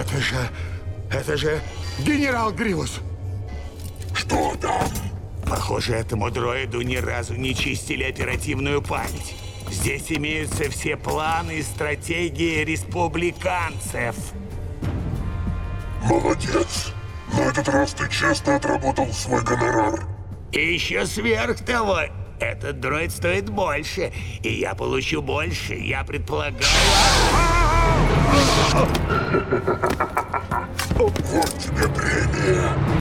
Это же генерал Гривус. Что там? Похоже, этому дроиду ни разу не чистили оперативную память. Здесь имеются все планы и стратегии республиканцев. Молодец. На этот раз ты честно отработал свой гонорар. И еще сверх того, этот дроид стоит больше, и я получу больше, я предполагаю... Вот тебе премия.